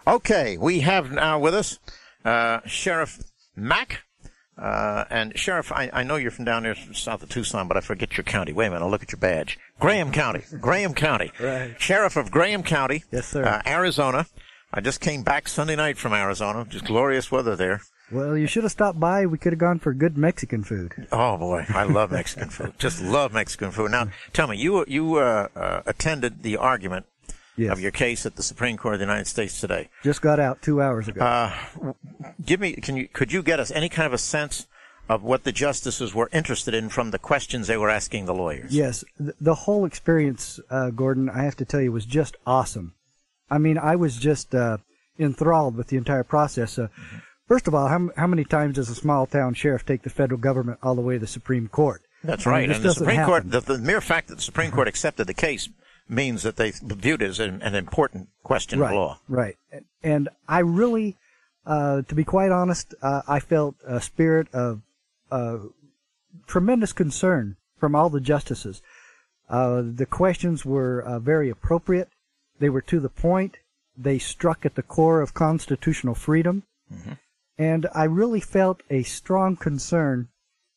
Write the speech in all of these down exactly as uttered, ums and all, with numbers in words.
Okay, we have now with us uh, Sheriff Mack. Uh, and Sheriff, I, I know you're from down there south of Tucson, but I forget your county. Wait a minute, I'll look at your badge. Graham County. Graham County. Right. Sheriff of Graham County. Yes, sir. Uh, Arizona. I just came back Sunday night from Arizona. Just glorious weather there. Well, you should have stopped by. We could have gone for good Mexican food. Oh, boy. I love Mexican food. Just love Mexican food. Now, tell me, you you uh, uh, attended the argument yes. of your case at the Supreme Court of the United States today. Just got out two hours ago. Uh, give me, can you, could you get us any kind of a sense of what the justices were interested in from the questions they were asking the lawyers? Yes. The whole experience, uh, Gordon, I have to tell you, was just awesome. I mean, I was just uh, enthralled with the entire process. Uh, mm-hmm. First of all, how, how many times does a small-town sheriff take the federal government all the way to the Supreme Court? That's right. And the Supreme Court, the, the mere fact that the Supreme Court accepted the case means that they viewed it as an, an important question right, of law. Right. And I really, uh, to be quite honest, uh, I felt a spirit of uh, tremendous concern from all the justices. Uh, the questions were uh, very appropriate. They were to the point. They struck at the core of constitutional freedom. Mm-hmm. And I really felt a strong concern.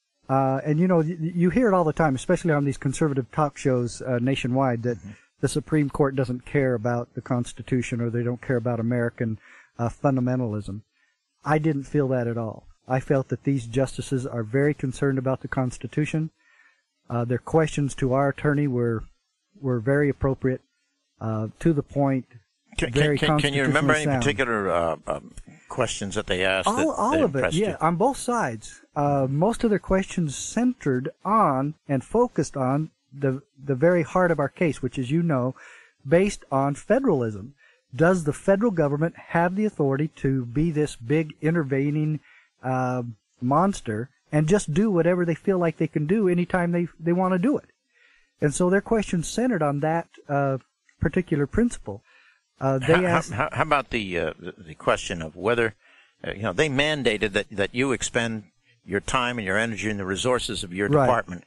Uh, and, you know, you, you hear it all the time, especially on these conservative talk shows uh, nationwide, that mm-hmm. the Supreme Court doesn't care about the Constitution or they don't care about American uh, fundamentalism. I didn't feel that at all. I felt that these justices are very concerned about the Constitution. Uh, their questions to our attorney were were very appropriate, uh, to the point. Can, very can, can you remember any sound. particular uh, um, questions that they asked? All, that, all that of it, yeah, you? on both sides. Uh, most of their questions centered on and focused on the the very heart of our case, which, as you know, based on federalism. Does the federal government have the authority to be this big intervening uh, monster and just do whatever they feel like they can do anytime they they want to do it? And so their questions centered on that uh, particular principle. Uh, they how, asked, how, how about the uh, the question of whether uh, you know they mandated that, that you expend your time and your energy and the resources of your right. department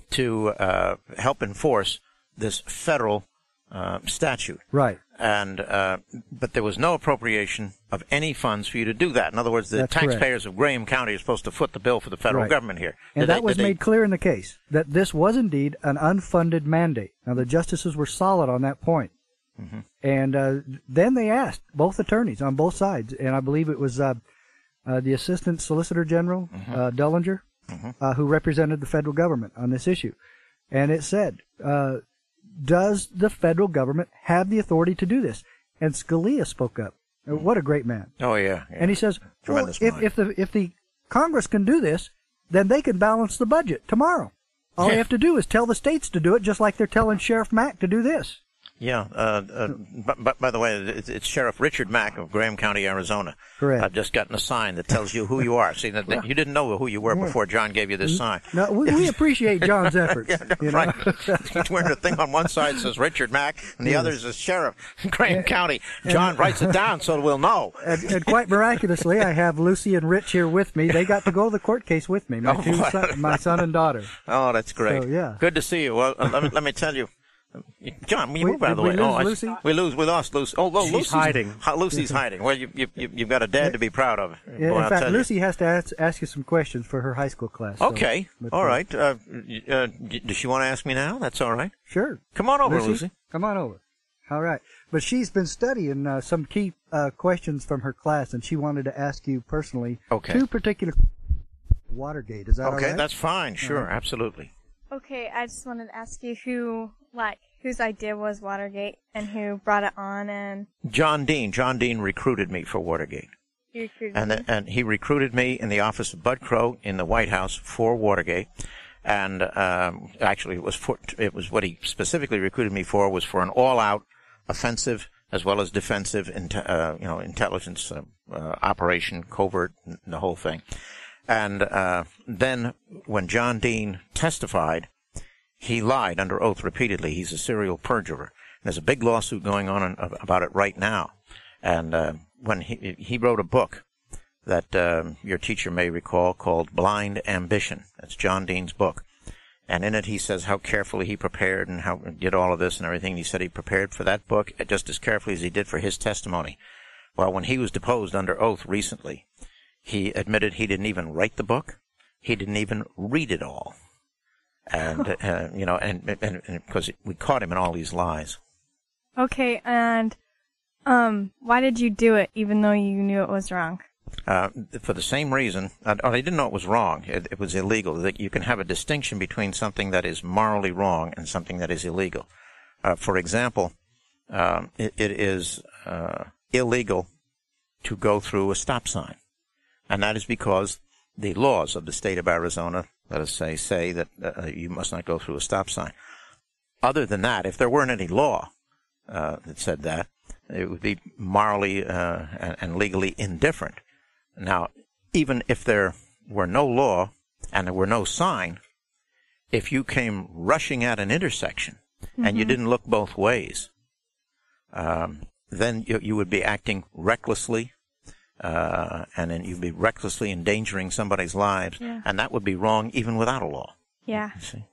to uh, help enforce this federal uh, statute, right? And uh, but there was no appropriation of any funds for you to do that. In other words, the That's taxpayers correct. of Graham County are supposed to foot the bill for the federal right. government here. And did that they, was did made they... clear in the case that this was indeed an unfunded mandate. Now the justices were solid on that point. Mm-hmm. And uh, then they asked both attorneys on both sides, and I believe it was uh, uh, the Assistant Solicitor General, mm-hmm. uh, Dullinger, mm-hmm. uh, who represented the federal government on this issue. And it said, uh, does the federal government have the authority to do this? And Scalia spoke up. Mm-hmm. What a great man. Oh, yeah. yeah. And he says, well, if, mind. if, the, if the Congress can do this, then they can balance the budget tomorrow. All yeah. they have to do is tell the states to do it, just like they're telling Sheriff Mack to do this. Yeah. Uh, uh, but, but by the way, it's, it's Sheriff Richard Mack of Graham County, Arizona. Correct. I've just gotten a sign that tells you who you are. See, that, that you didn't know who you were before John gave you this sign. No, we, we appreciate John's efforts. yeah, no, you right. know? He's wearing a thing on one side that says Richard Mack, and the yes. other says Sheriff Graham and, County. John and, writes it down so we'll know. And, and quite miraculously, I have Lucy and Rich here with me. They got to go to the court case with me, my, oh, two son, my son and daughter. Oh, that's great. So, yeah. Good to see you. Well, uh, let me let me tell you. John, will you we, move out of the we way? lose oh, I, Lucy? We lose. We lost Lucy. Oh, oh She's Lucy's hiding. Lucy's hiding. Well, you, you, you, you've got a dad to be proud of. Yeah, Boy, in I'll fact, tell Lucy you. has to ask, ask you some questions for her high school class. So, Okay. but, all uh, right. Uh, uh, does she want to ask me now? That's all right. Sure. Come on over, Lucy. Lucy. Come on over. All right. But she's been studying uh, some key uh, questions from her class, and she wanted to ask you personally okay. two particular Watergate. Is that okay, all right? Okay, that's fine. Sure, right. absolutely. Okay, I just wanted to ask you who, like, whose idea was Watergate and who brought it on and... John Dean. John Dean recruited me for Watergate. He recruited and, the, and he recruited me in the office of Bud Crow in the White House for Watergate. And um, actually, it was for, it was what he specifically recruited me for was for an all-out offensive as well as defensive, uh, you know, intelligence uh, uh, operation, covert, and the whole thing. And uh, then when John Dean testified, he lied under oath repeatedly. He's a serial perjurer. There's a big lawsuit going on about it right now. And uh, when he he wrote a book that um, your teacher may recall called Blind Ambition. That's John Dean's book. And in it he says how carefully he prepared and how did all of this and everything. He said he prepared for that book just as carefully as he did for his testimony. Well, when he was deposed under oath recently, he admitted he didn't even write the book. He didn't even read it all. And, uh, you know, and, and, and because we caught him in all these lies. Okay, and um, why did you do it even though you knew it was wrong? Uh, for the same reason, uh, I didn't know it was wrong. It, it was illegal. That you can have a distinction between something that is morally wrong and something that is illegal. Uh, for example, um, it, it is uh, illegal to go through a stop sign, and that is because the laws of the state of Arizona, let us say, say that uh, you must not go through a stop sign. Other than that, if there weren't any law uh, that said that, it would be morally uh, and, and legally indifferent. Now, even if there were no law and there were no sign, if you came rushing at an intersection mm-hmm. and you didn't look both ways, um, then you, you would be acting recklessly, uh, and then you'd be recklessly endangering somebody's lives, yeah. and that would be wrong even without a law. Yeah. You see?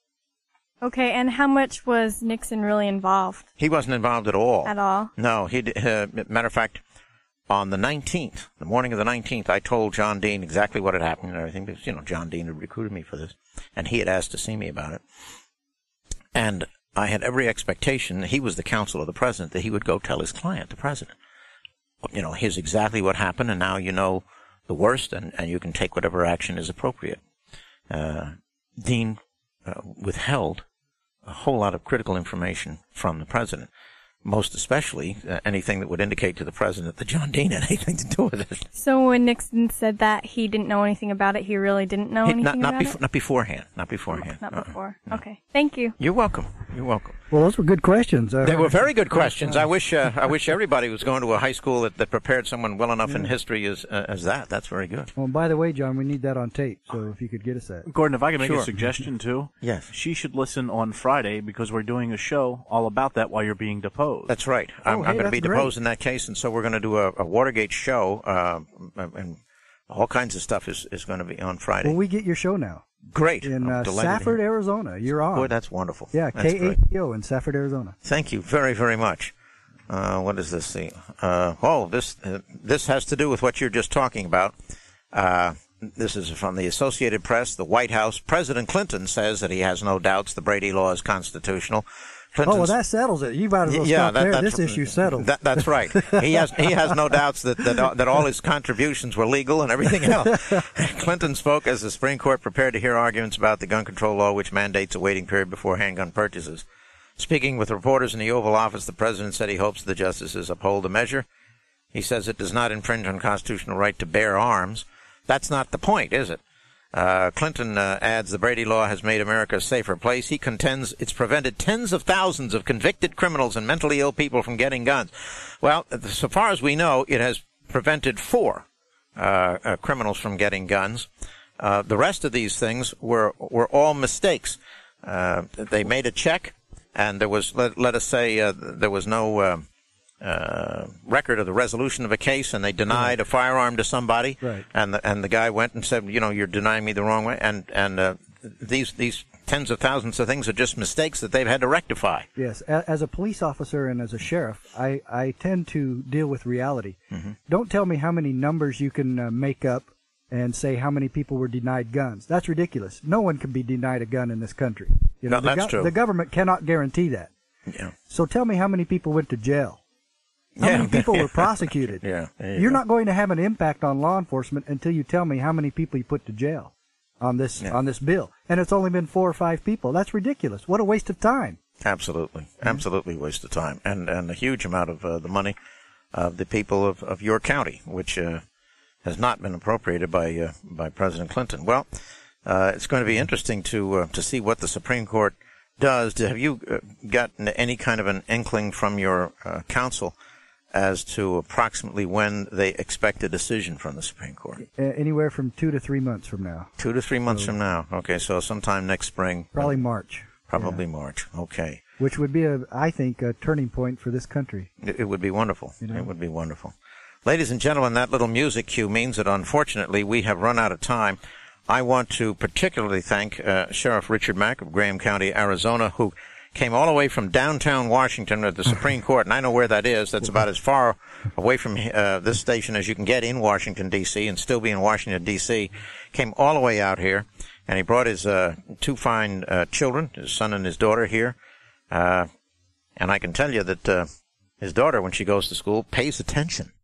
Okay, and how much was Nixon really involved? He wasn't involved at all. At all? No. He. Uh, matter of fact, on the nineteenth, the morning of the nineteenth, I told John Dean exactly what had happened and everything, because, you know, John Dean had recruited me for this, and he had asked to see me about it. And I had every expectation, he was the counsel of the president, that he would go tell his client, the president, you know, here's exactly what happened, and now you know the worst, and, and you can take whatever action is appropriate. Uh, Dean uh, withheld a whole lot of critical information from the president. Most especially uh, anything that would indicate to the president that John Dean had anything to do with it. So when Nixon said that he didn't know anything about it, he really didn't know he, anything not, not about bef- it? Not beforehand. Not beforehand. Not uh-uh. before. No. Okay. Thank you. You're welcome. You're welcome. Well, those were good questions. Uh, They were very good questions. I wish uh, I wish everybody was going to a high school that, that prepared someone well enough yeah. in history as uh, as that. That's very good. Well, by the way, John, we need that on tape, so if you could get us that. Gordon, if I could make Sure. a suggestion, too. Yes. She should listen on Friday because we're doing a show all about that while you're being deposed. That's right. I'm, Oh, I'm hey, going to be that's great. deposed in that case, and so we're going to do a, a Watergate show, uh, and all kinds of stuff is, is going to be on Friday. Well, we get your show now. Great. In I'm uh, delighted to Safford, hear. Arizona. You're on. Boy, that's wonderful. Yeah, That's K great. A T O in Safford, Arizona. Thank you very, very much. Uh, what does this see? Uh, oh, this uh, this has to do with what you're just talking about. Uh, this is from the Associated Press, the White House. President Clinton says that he has no doubts the Brady Law is constitutional. Oh, well, that settles it. You might as well yeah, stop that, there. that's, This issue settled. That, that's right. He has he has no doubts that, that that all his contributions were legal and everything else. Clinton spoke as the Supreme Court prepared to hear arguments about the gun control law, which mandates a waiting period before handgun purchases. Speaking with reporters in the Oval Office, the president said he hopes the justices uphold the measure. He says it does not infringe on constitutional right to bear arms. That's not the point, is it? Uh, Clinton uh, adds the Brady Law has made America a safer place. He contends it's prevented tens of thousands of convicted criminals and mentally ill people from getting guns. Well, so far as we know, it has prevented four uh, uh, criminals from getting guns. Uh, the rest of these things were were all mistakes. Uh, they made a check, and there was, let, let us say, uh, there was no uh, uh, record of the resolution of a case, and they denied right. a firearm to somebody, right. and the, and the guy went and said, you know, you're denying me the wrong way, and and uh, these these tens of thousands of things are just mistakes that they've had to rectify. Yes, as a police officer and as a sheriff, I, I tend to deal with reality. Mm-hmm. Don't tell me how many numbers you can uh, make up and say how many people were denied guns. That's ridiculous. No one can be denied a gun in this country. You know, no, that's the go- true. The government cannot guarantee that. Yeah. So tell me how many people went to jail. How yeah. many people were prosecuted? yeah, you You're go. not going to have an impact on law enforcement until you tell me how many people you put to jail on this yeah. on this bill. And it's only been four or five people. That's ridiculous. What a waste of time. Absolutely. Mm-hmm. Absolutely waste of time. And and a huge amount of uh, the money of the people of, of your county, which uh, has not been appropriated by uh, by President Clinton. Well, uh, it's going to be interesting to uh, to see what the Supreme Court does. Have you uh, gotten any kind of an inkling from your uh, counsel as to approximately when they expect a decision from the Supreme Court? Uh, anywhere from two to three months from now. Two to three months so, from now. Okay, so sometime next spring. Probably March. Probably yeah. March. Okay. Which would be, a, I think, a turning point for this country. It, it would be wonderful. You know? It would be wonderful. Ladies and gentlemen, that little music cue means that, unfortunately, we have run out of time. I want to particularly thank uh, Sheriff Richard Mack of Graham County, Arizona, who came all the way from downtown Washington at the Supreme Court, and I know where that is. That's about as far away from uh, this station as you can get in Washington, D C, and still be in Washington, D C. Came all the way out here, and he brought his uh, two fine uh, children, his son and his daughter, here. Uh, and I can tell you that uh, his daughter, when she goes to school, pays attention.